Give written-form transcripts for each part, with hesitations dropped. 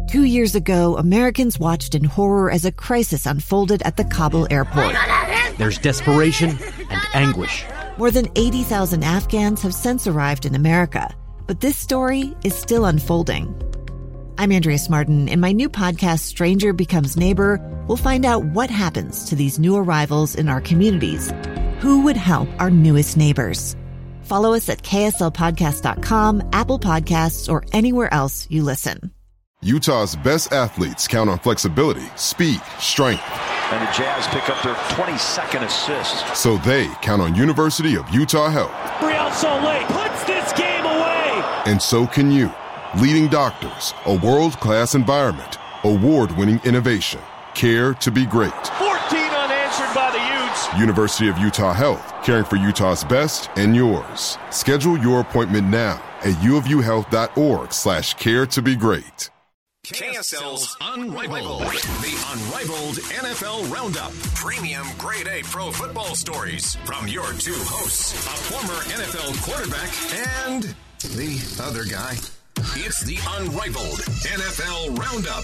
2 years ago, Americans watched in horror as a crisis unfolded at the Kabul airport. There's desperation and anguish. More than 80,000 Afghans have since arrived in America, but this story is still unfolding. I'm Andrea Martin. In my new podcast, Stranger Becomes Neighbor, we'll find out what happens to these new arrivals in our communities. Who would help our newest neighbors? Follow us at kslpodcast.com, Apple Podcasts, or anywhere else you listen. Utah's best athletes count on flexibility, speed, strength. And the Jazz pick up their 22nd assist. So they count on University of Utah Health. Real Soleil puts this game away. And so can you. Leading doctors, a world-class environment, award-winning innovation, care to be great. 14 unanswered by the Utes. University of Utah Health, caring for Utah's best and yours. Schedule your appointment now at uofuhealth.org/care to be great. KSL's Unrivaled, the Unrivaled NFL Roundup. Premium Grade A Pro Football stories from your two hosts, a former NFL quarterback and the other guy. It's the Unrivaled NFL Roundup.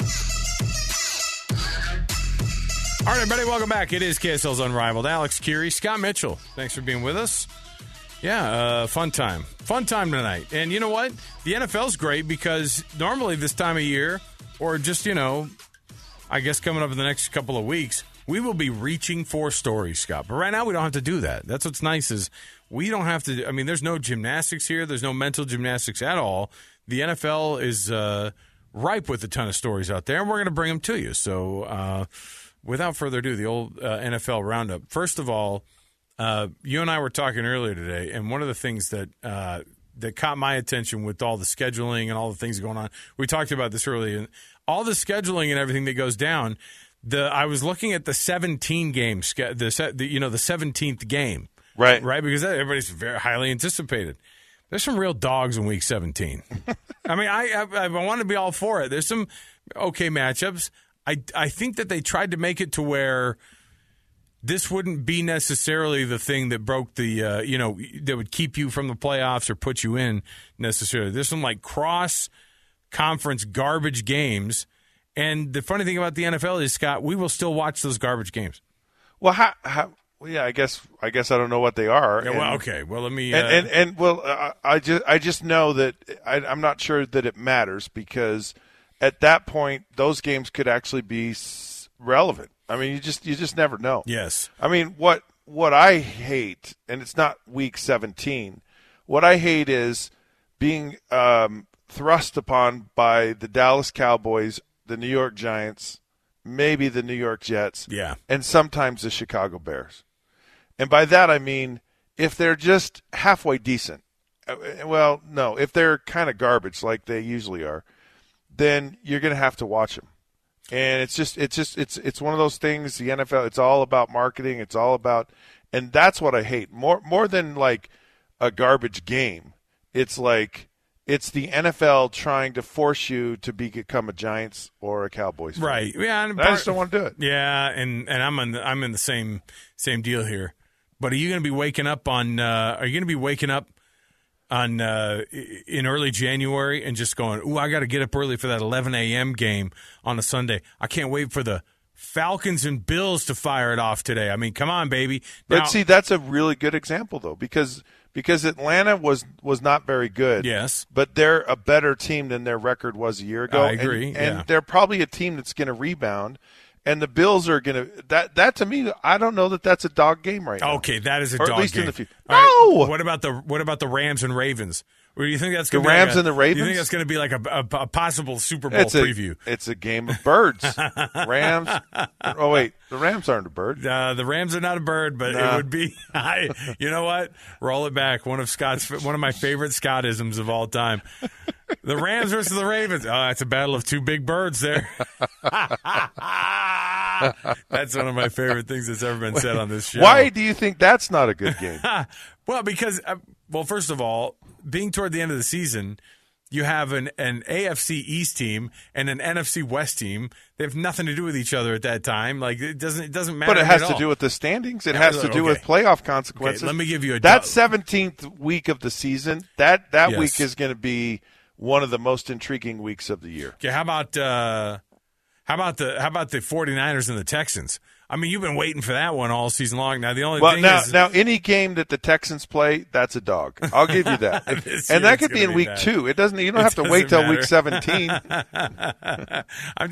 All right, everybody, welcome back. It is KSL's Unrivaled. Alex Curie, Scott Mitchell, thanks for being with us. Yeah, fun time. Fun time tonight. And you know what? The NFL's great because normally this time of year, or just, I guess coming up in the next couple of weeks, we will be reaching for stories, Scott. But right now we don't have to do that. That's what's nice is we don't have to. I mean, there's no gymnastics here. There's no mental gymnastics at all. The NFL is ripe with a ton of stories out there, and we're going to bring them to you. So without further ado, the old NFL Roundup. First of all, you and I were talking earlier today, and one of the things that caught my attention with all the scheduling and all the things going on, we talked about this earlier, and all the scheduling and everything that goes down. I was looking at the 17 game, the 17th game, right, because everybody's very highly anticipated. There's some real dogs in Week 17. I mean, I want to be all for it. There's some okay matchups. I think that they tried to make it to where this wouldn't be necessarily the thing that broke the, that would keep you from the playoffs or put you in necessarily. There's some like cross-conference garbage games. And the funny thing about the NFL is, Scott, we will still watch those garbage games. Well, yeah, I guess I don't know what they are. Yeah, well, okay. Well, let me. I just know that I'm not sure that it matters because at that point those games could actually be relevant. I mean, you just never know. Yes. I mean, what I hate, and it's not Week 17. What I hate is being thrust upon by the Dallas Cowboys, the New York Giants, maybe the New York Jets, and sometimes the Chicago Bears. And by that I mean if they're just halfway decent. Well, no, if they're kind of garbage like they usually are, then you're going to have to watch them. And it's one of those things. The NFL, it's all about marketing. It's all about, and that's what I hate more than like a garbage game. It's like it's the NFL trying to force you to become a Giants or a Cowboys fan. Right? Yeah, and I just don't want to do it. Yeah, and I'm in the same deal here. But are you going to be waking up on? In early January and just going, ooh, I got to get up early for that 11 a.m. game on a Sunday. I can't wait for the Falcons and Bills to fire it off today. I mean, come on, baby. But see, that's a really good example, though, because Atlanta was not very good. Yes. But they're a better team than their record was a year ago. I agree. And they're probably a team that's going to rebound. And the Bills are going to that to me. I don't know that that's a dog game right now. Okay, that is a dog game. Or at least in the future. No. Right. What about the Rams and Ravens? Or do you think that's going to be Rams and the Ravens? Do you think that's going to be like a possible Super Bowl preview? It's a game of birds. Rams. Oh wait, the Rams aren't a bird. The Rams are not a bird, but it would be. You know what? Roll it back. One of my favorite Scottisms of all time. The Rams versus the Ravens. Oh, that's a battle of two big birds there. That's one of my favorite things that's ever been said on this show. Why do you think that's not a good game? Well, because, first of all, being toward the end of the season, you have an AFC East team and an NFC West team. They have nothing to do with each other at that time. Like it doesn't matter. But it has to do with the standings. It has to do with playoff consequences. Okay, let me give you that 17th week of the season. That week is going to be one of the most intriguing weeks of the year. Okay, how about the 49ers and the Texans? I mean, you've been waiting for that one all season long. Now the only thing is now any game that the Texans play, that's a dog. I'll give you that. And that could be in week 2. You don't have to wait till week 17. I'm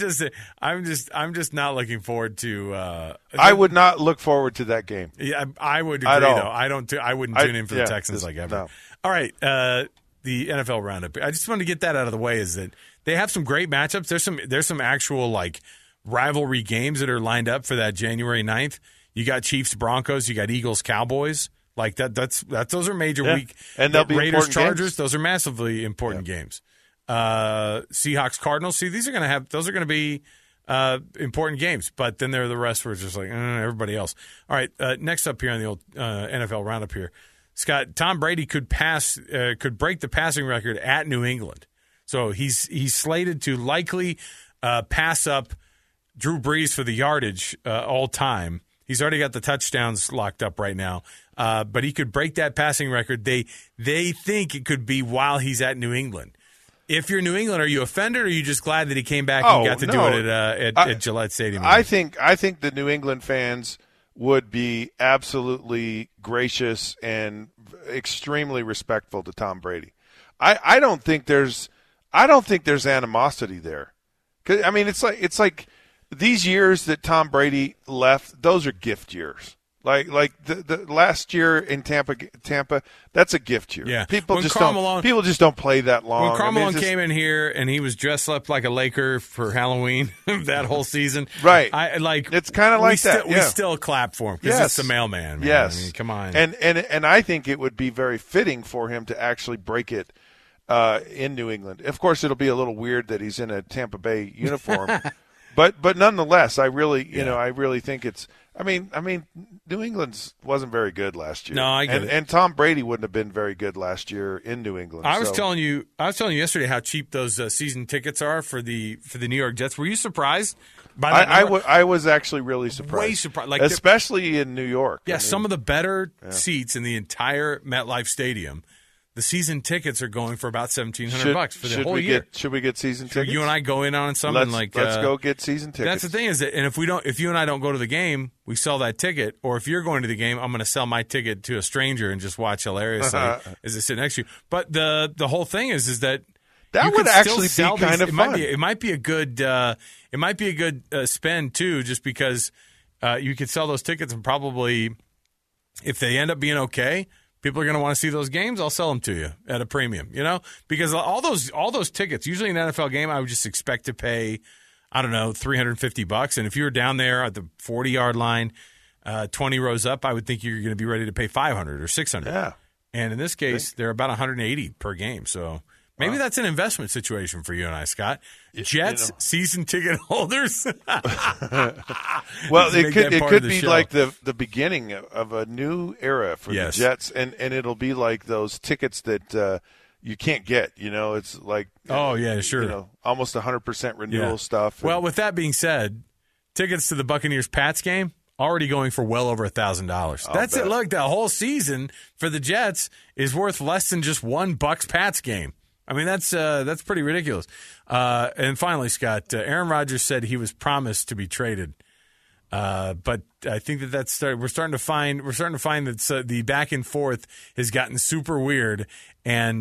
just not looking forward to. I would not look forward to that game. Yeah, I would agree though. I wouldn't tune in for the Texans like ever. No. All right, the NFL roundup. I just wanted to get that out of the way. Is that they have some great matchups. There's some actual like rivalry games that are lined up for that January 9th. You got Chiefs Broncos, you got Eagles Cowboys. Like those are major week. And they'll be Raiders Chargers, games. Those are massively important games. Seahawks Cardinals, those are going to be important games, but then there are the rest where it's just like everybody else. All right, next up here on the old NFL roundup here, Scott, Tom Brady could break the passing record at New England. So he's slated to likely pass up Drew Brees for the yardage all time. He's already got the touchdowns locked up right now, but he could break that passing record. They think it could be while he's at New England. If you're New England, are you offended, or are you just glad that he came back and got to do it at Gillette Stadium? I think the New England fans would be absolutely gracious and extremely respectful to Tom Brady. I don't think there's animosity there. 'Cause, I mean, it's like these years that Tom Brady left, those are gift years. Like the last year in Tampa, that's a gift year. Yeah. People just don't play that long. When Carmelo came in here and he was dressed up like a Laker for Halloween that whole season, right? It's kind of like that. We still clap for him because it's the mailman. Man. Yes, I mean, come on. And I think it would be very fitting for him to actually break it in New England. Of course, it'll be a little weird that he's in a Tampa Bay uniform. But nonetheless, I really think it's. I mean, New England wasn't very good last year. No, I get it. And Tom Brady wouldn't have been very good last year in New England. I was telling you yesterday how cheap those season tickets are for the New York Jets. Were you surprised by that? I was actually really surprised. Way surprised, especially in New York. Yeah, some of the better seats in the entire MetLife Stadium. The season tickets are going for about $1,700 for the whole year. Should we get season tickets? You and I go in on something let's go get season tickets. That's the thing is that, and if you and I don't go to the game, we sell that ticket. Or if you're going to the game, I'm going to sell my ticket to a stranger and just watch hilariously as they sit next to you. But the whole thing is that would actually be kind of fun. It might be a good spend too, just because you could sell those tickets and probably if they end up being okay. People are going to want to see those games. I'll sell them to you at a premium, because all those tickets, usually in an NFL game, I would just expect to pay, I don't know, $350. And if you were down there at the 40-yard line, 20 rows up, I would think you're going to be ready to pay $500 or $600. Yeah. And in this case, they're about $180 per game. So maybe that's an investment situation for you and I, Scott. Jets season ticket holders. Well, it could be like the beginning of a new era for the Jets, and it'll be like those tickets that you can't get. It's like almost 100% renewal stuff. Well, with that being said, tickets to the Buccaneers-Pats game already going for well over $1,000. That's it. Look, the whole season for the Jets is worth less than just one Bucs-Pats game. I mean, that's pretty ridiculous. And finally, Scott, Aaron Rodgers said he was promised to be traded. But I think we're starting to find that the back and forth has gotten super weird, and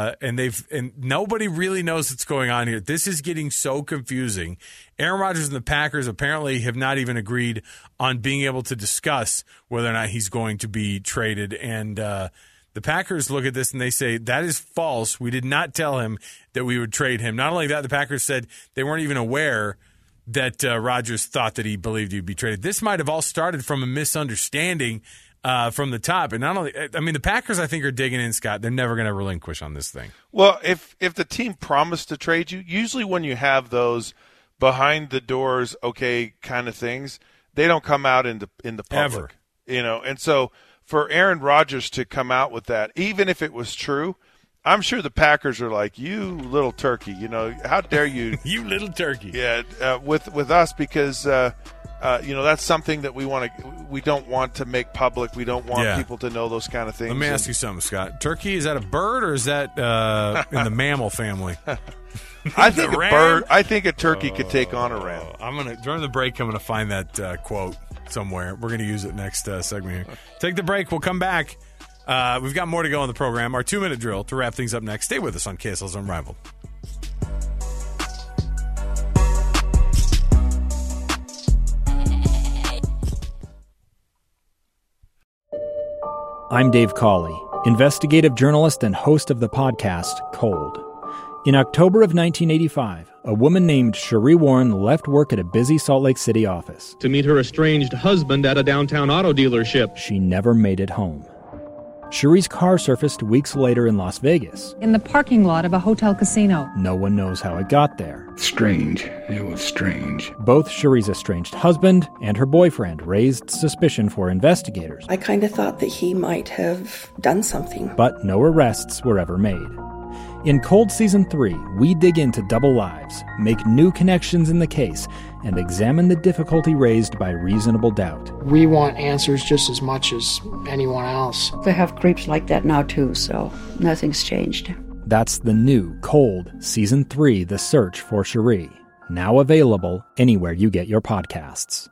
nobody really knows what's going on here. This is getting so confusing. Aaron Rodgers and the Packers apparently have not even agreed on being able to discuss whether or not he's going to be traded, and the Packers look at this and they say, that is false. We did not tell him that we would trade him. Not only that, the Packers said they weren't even aware that Rodgers thought that he believed he'd be traded. This might have all started from a misunderstanding from the top. And not only, the Packers, I think, are digging in, Scott. They're never going to relinquish on this thing. Well, if the team promised to trade you, usually when you have those behind the doors, okay, kind of things, they don't come out in the public. Ever. And so for Aaron Rodgers to come out with that, even if it was true, I'm sure the Packers are like, you little turkey, how dare you. You little turkey. Yeah, with us because, that's something that we don't want to make public. We don't want people to know those kind of things. Let me ask you something, Scott. Turkey, is that a bird or is that in the mammal family? I think a bird. I think a turkey could take on a ram. During the break, I'm gonna find that quote somewhere. We're gonna use it next segment here. Take the break. We'll come back. We've got more to go on the program. Our 2-minute drill to wrap things up next. Stay with us on KSL's Unrivaled. I'm Dave Cawley, investigative journalist and host of the podcast Cold. In October of 1985, a woman named Cherie Warren left work at a busy Salt Lake City office to meet her estranged husband at a downtown auto dealership. She never made it home. Cherie's car surfaced weeks later in Las Vegas, in the parking lot of a hotel casino. No one knows how it got there. Strange. It was strange. Both Cherie's estranged husband and her boyfriend raised suspicion for investigators. I kind of thought that he might have done something. But no arrests were ever made. In Cold Season 3, we dig into double lives, make new connections in the case, and examine the difficulty raised by reasonable doubt. We want answers just as much as anyone else. They have creeps like that now too, so nothing's changed. That's the new Cold Season 3, The Search for Cherie. Now available anywhere you get your podcasts.